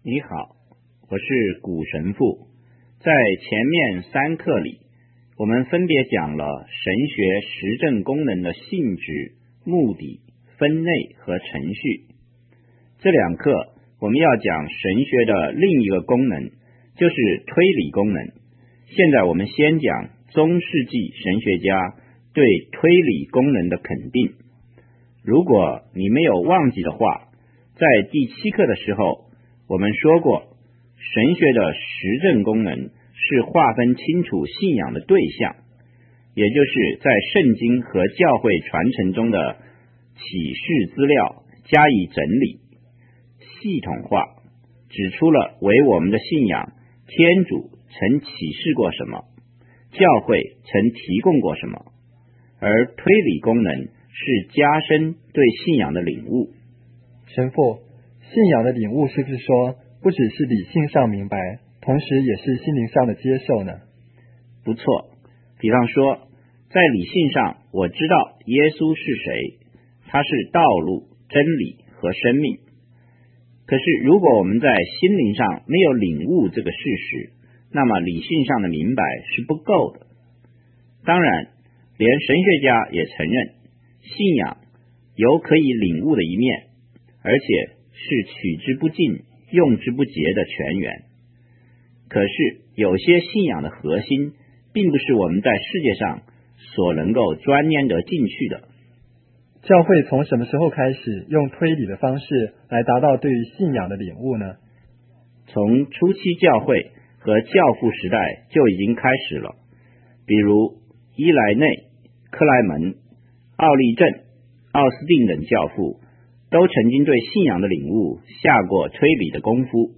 你好，我是古神父。在前面3课里，我们分别讲了神学实证功能的性质、目的、分类和程序。这2课我们要讲神学的另一个功能，就是推理功能。现在我们先讲中世纪神学家对推理功能的肯定。如果你没有忘记的话，在第7课的时候我们说过，神学的实证功能是划分清楚信仰的对象，也就是在圣经和教会传承中的启示资料加以整理、系统化，指出了为我们的信仰天主曾启示过什么，教会曾提供过什么，而推理功能是加深对信仰的领悟。 神父，信仰的领悟是不是说不只是理性上明白，同时也是心灵上的接受呢？ 不错，比方说在理性上我知道耶稣是谁，他是道路、真理和生命。可是如果我们在心灵上没有领悟这个事实，那么理性上的明白是不够的。当然，连神学家也承认信仰有可以领悟的一面，而且是取之不尽、用之不竭的泉源。可是有些信仰的核心并不是我们在世界上所能够钻研得进去的。 教会从什么时候开始用推理的方式来达到对于信仰的领悟呢？ 从初期教会和教父时代就已经开始了，比如伊莱内、克莱门、奥利镇、奥斯定等教父都曾经对信仰的领悟下过推理的功夫。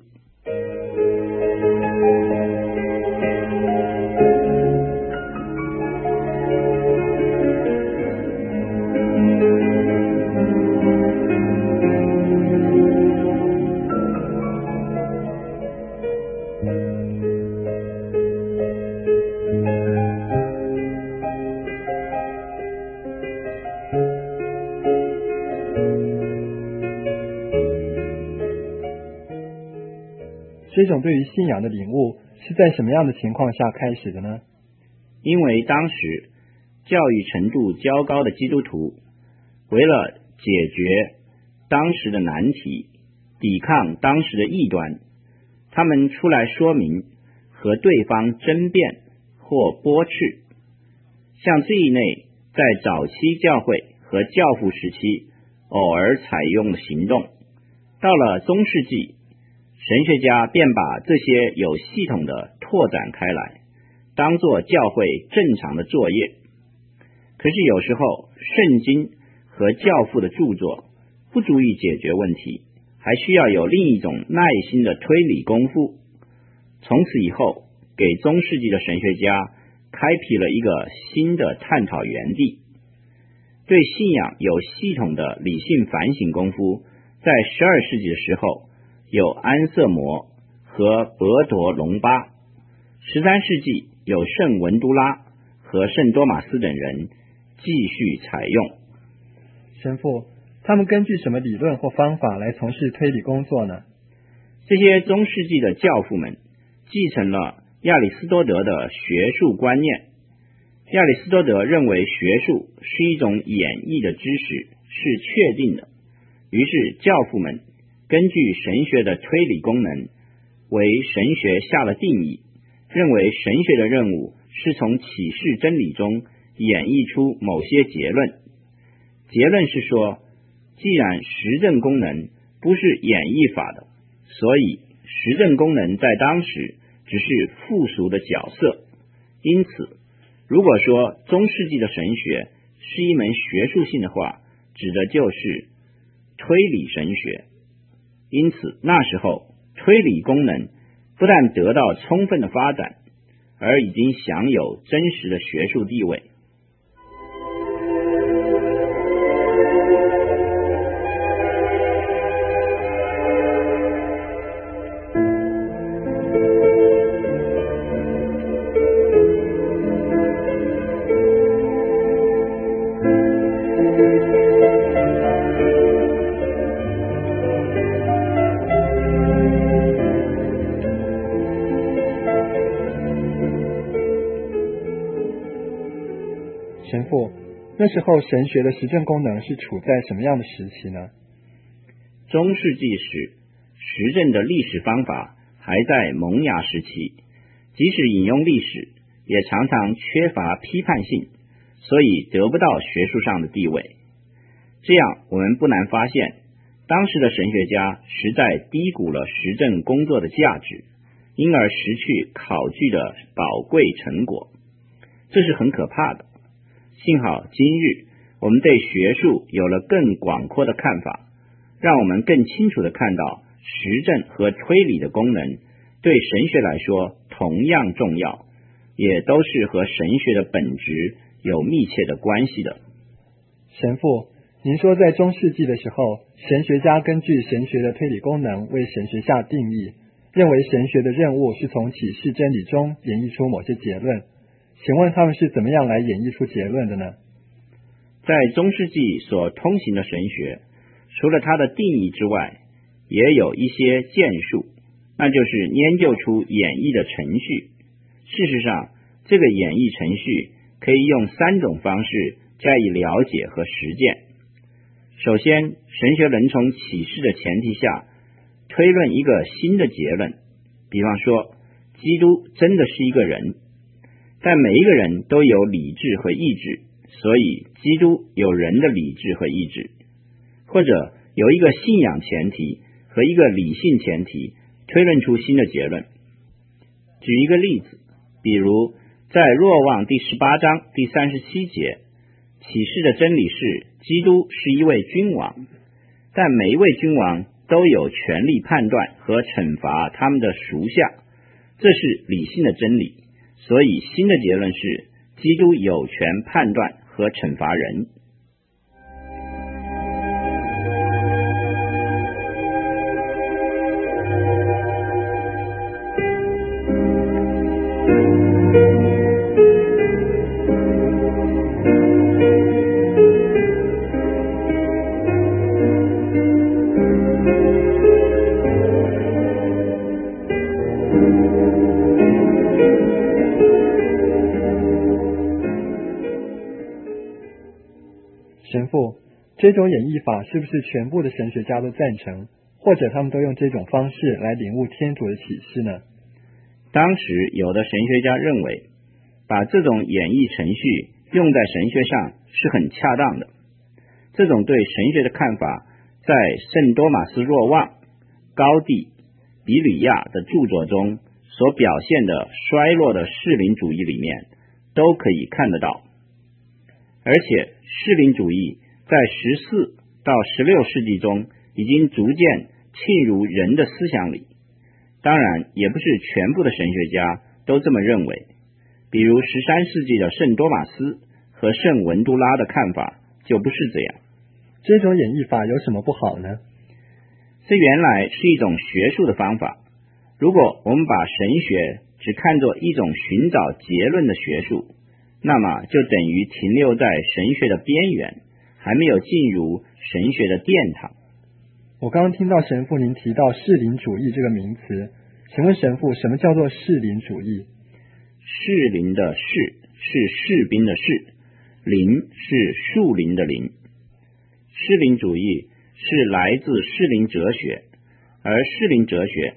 这种对于信仰的领悟是在什么样的情况下开始的呢？ 因为当时教育程度较高的基督徒为了解决当时的难题，抵抗当时的异端，他们出来说明和对方争辩或驳斥。像这一类在早期教会和教父时期偶尔采用的行动，到了中世纪，神学家便把这些有系统的拓展开来，当作教会正常的作业。可是有时候圣经和教父的著作不足以解决问题，还需要有另一种耐心的推理功夫。从此以后，给中世纪的神学家开辟了一个新的探讨园地。对信仰有系统的理性反省功夫，在12世纪的时候有安瑟摩和伯铎龙巴，13世纪有圣文都拉和圣多马斯等人继续采用。 神父，他们根据什么理论或方法来从事推理工作呢？ 这些中世纪的教父们继承了亚里士多德的学术观念。亚里士多德认为学术是一种演绎的知识，是确定的。于是教父们根据神学的推理功能为神学下了定义，认为神学的任务是从启示真理中演绎出某些结论。结论是说，既然实证功能不是演绎法的，所以实证功能在当时只是附属的角色。因此如果说中世纪的神学是一门学术性的话，指的就是推理神学。因此那时候推理功能不但得到充分的发展，而已经享有真实的学术地位。 那时候神学的实证功能是处在什么样的时期呢？ 中世纪时，实证的历史方法还在萌芽时期，即使引用历史，也常常缺乏批判性，所以得不到学术上的地位。这样我们不难发现，当时的神学家实在低估了实证工作的价值，因而失去考据的宝贵成果，这是很可怕的。幸好今日我们对学术有了更广阔的看法，让我们更清楚地看到实证和推理的功能对神学来说同样重要，也都是和神学的本质有密切的关系的。 神父，您说在中世纪的时候，神学家根据神学的推理功能为神学下定义，认为神学的任务是从启示真理中演绎出某些结论。请问他们是怎么样来演绎出结论的呢？ 在中世纪所通行的神学，除了它的定义之外，也有一些建树，那就是研究出演绎的程序。事实上，这个演绎程序可以用3种方式加以了解和实践。首先，神学能从启示的前提下推论一个新的结论，比方说，基督真的是一个人，但每一个人都有理智和意志，所以基督有人的理智和意志。或者有一个信仰前提和一个理性前提，推论出新的结论。举一个例子，比如在若望第18章第37节，启示的真理是基督是一位君王，但每一位君王都有权力判断和惩罚他们的属下，这是理性的真理，所以新的结论是基督有权判断和惩罚人。 神父，这种演绎法是不是全部的神学家都赞成，或者他们都用这种方式来领悟天主的启示呢？ 当时有的神学家认为，把这种演绎程序用在神学上是很恰当的。这种对神学的看法，在圣多马斯若望、高第、比吕亚的著作中所表现的衰落的适龄主义里面都可以看得到。而且适龄主义在14到16世纪中已经逐渐浸入人的思想里，当然也不是全部的神学家都这么认为。比如13世纪的圣多马斯和圣文都拉的看法就不是这样。 这种演绎法有什么不好呢？ 这原来是一种学术的方法，如果我们把神学只看作一种寻找结论的学术，那么就等于停留在神学的边缘，还没有进入神学的殿堂。 我刚刚听到神父您提到适龄主义这个名词，请问神父，什么叫做适龄主义？ 适龄的适是士兵的士，龄是树林的林。适龄主义是来自适龄哲学，而适龄哲学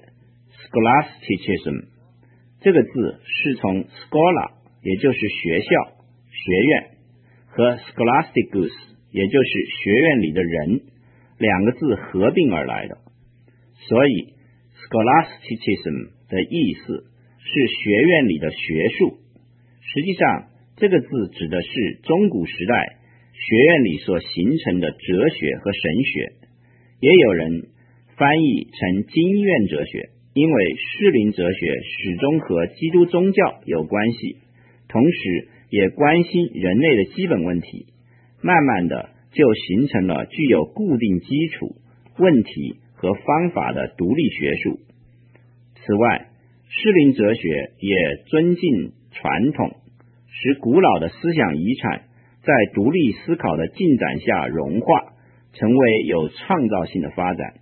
scholasticism 这个字是从 schola 也就是学校、学院和 scholasticus 也就是学院里的人2个字合并而来的，所以 scholasticism 的意思是学院里的学术。实际上这个字指的是中古时代学院里所形成的哲学和神学，也有人翻译成经院哲学，因为适龄哲学始终和基督宗教有关系，同时也关心人类的基本问题，慢慢的就形成了具有固定基础、问题和方法的独立学术。此外，适龄哲学也尊敬传统，使古老的思想遗产在独立思考的进展下融化，成为有创造性的发展。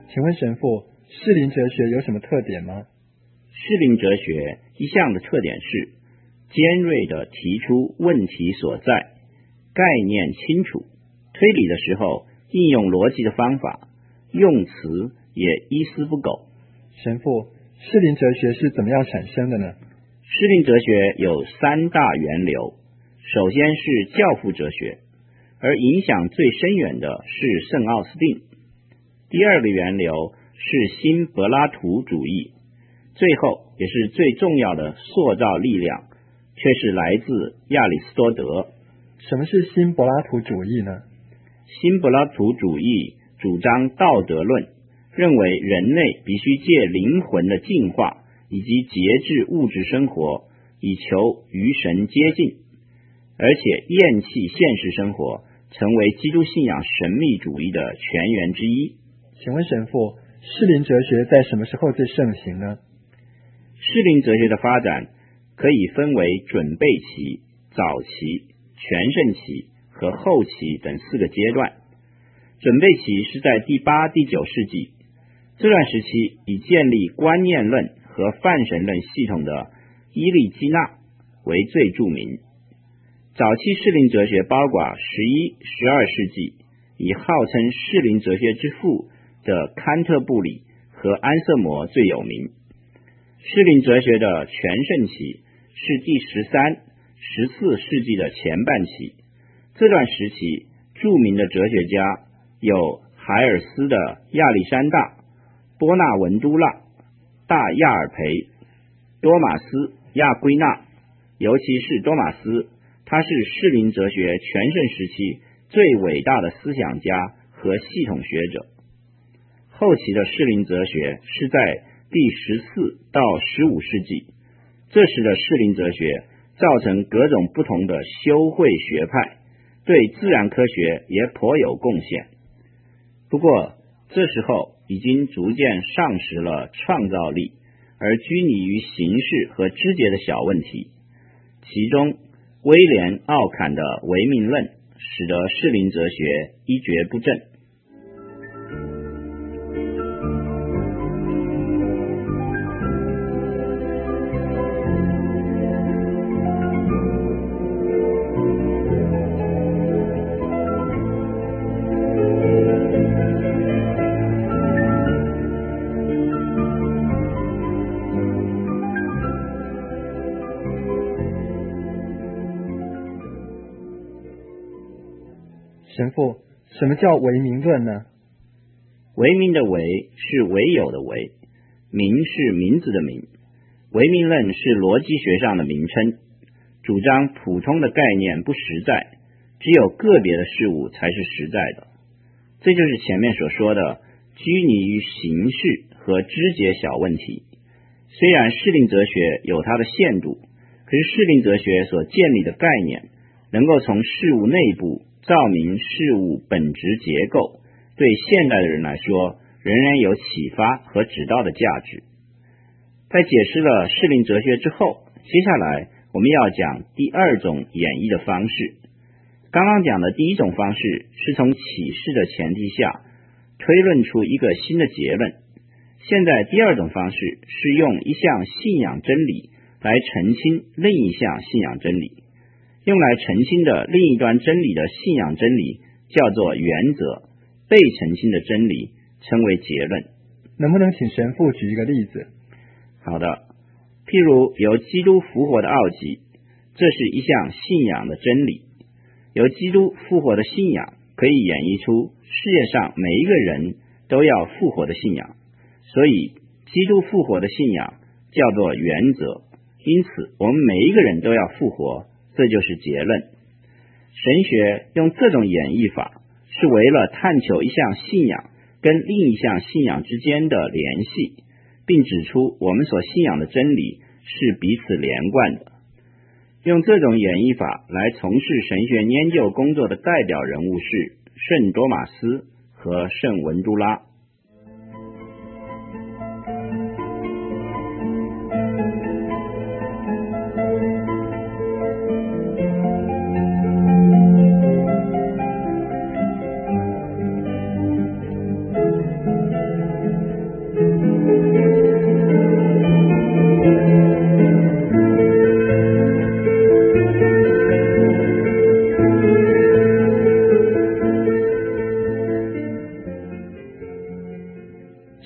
请问神父，适龄哲学有什么特点吗？ 适龄哲学一向的特点是尖锐地提出问题所在，概念清楚，推理的时候应用逻辑的方法，用词也一丝不苟。 神父，适龄哲学是怎么样产生的呢？ 适龄哲学有三大源流，首先是教父哲学，而影响最深远的是圣奥斯定。第二个源流是新柏拉图主义，最后也是最重要的塑造力量却是来自亚里士多德。 什么是新柏拉图主义呢？ 新柏拉图主义主张道德论，认为人类必须借灵魂的进化以及节制物质生活，以求与神接近，而且厌弃现实生活，成为基督信仰神秘主义的泉源之一。 请问神父，适龄哲学在什么时候最盛行呢？ 适龄哲学的发展可以分为准备期、早期、全盛期和后期等4个阶段。准备期是在第8、第9世纪，这段时期以建立观念论和泛神论系统的伊利基纳为最著名。早期适龄哲学包括11、12世纪，以号称适龄哲学之父的坎特布里和安瑟摩最有名。适龄哲学的全盛期是第13、14世纪的前半期，这段时期著名的哲学家有海尔斯的亚历山大、波纳文都拉、大亚尔培、多马斯、亚圭纳，尤其是多马斯，他是适龄哲学全盛时期最伟大的思想家和系统学者。后期的适龄哲学是在第14到15世纪，这时的适龄哲学造成各种不同的修会学派，对自然科学也颇有贡献。不过这时候已经逐渐丧失了创造力，而拘泥于形式和枝节的小问题。其中威廉·奥坎的唯命论使得适龄哲学一蹶不振。 神父，什么叫唯名论呢？ 唯名的唯是唯有的唯，名是名字的名。唯名论是逻辑学上的名称，主张普通的概念不实在，只有个别的事物才是实在的。这就是前面所说的拘泥于形式和枝节小问题。虽然适龄哲学有它的限度，可是适龄哲学所建立的概念能够从事物内部照明事物本质结构，对现代的人来说仍然有启发和指导的价值。在解释了适龄哲学之后，接下来我们要讲第二种演绎的方式。刚刚讲的第一种方式是从启示的前提下推论出一个新的结论，现在第二种方式是用一项信仰真理来澄清另一项信仰真理。用来澄清的另一端真理的信仰真理叫做原则，被澄清的真理称为结论。 能不能请神父举一个例子？ 好的，譬如由基督复活的奥迹，这是一项信仰的真理。由基督复活的信仰可以演绎出世界上每一个人都要复活的信仰，所以基督复活的信仰叫做原则，因此我们每一个人都要复活，这就是结论。神学用这种演绎法是为了探求一项信仰跟另一项信仰之间的联系，并指出我们所信仰的真理是彼此连贯的。用这种演绎法来从事神学研究工作的代表人物是圣多马斯和圣文都拉。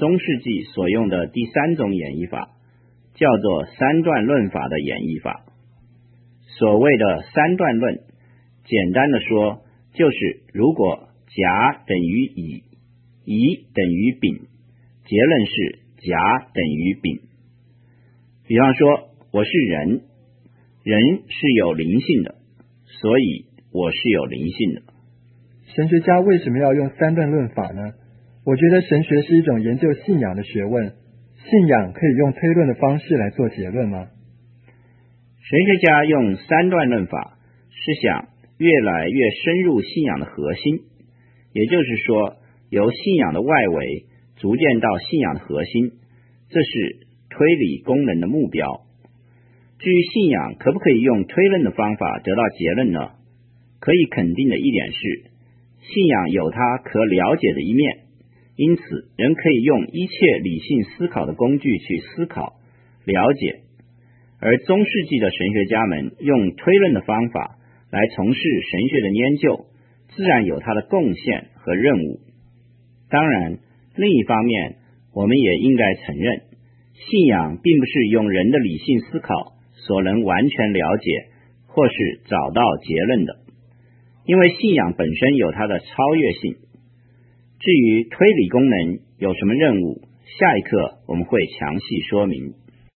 中世纪所用的第三种演绎法，叫做三段论法的演绎法。所谓的三段论，简单的说，就是如果甲等于乙，乙等于丙，结论是甲等于丙。比方说，我是人，人是有灵性的，所以我是有灵性的。 神学家为什么要用三段论法呢？我觉得神学是一种研究信仰的学问，信仰可以用推论的方式来做结论吗？ 神学家用三段论法，是想越来越深入信仰的核心，也就是说，由信仰的外围逐渐到信仰的核心，这是推理功能的目标。至于信仰可不可以用推论的方法得到结论呢？可以肯定的一点是，信仰有它可了解的一面，因此人可以用一切理性思考的工具去思考、了解。而中世纪的神学家们用推论的方法来从事神学的研究，自然有它的贡献和任务。当然，另一方面，我们也应该承认，信仰并不是用人的理性思考所能完全了解或是找到结论的，因为信仰本身有它的超越性。至于推理功能有什么任务，下一课我们会详细说明。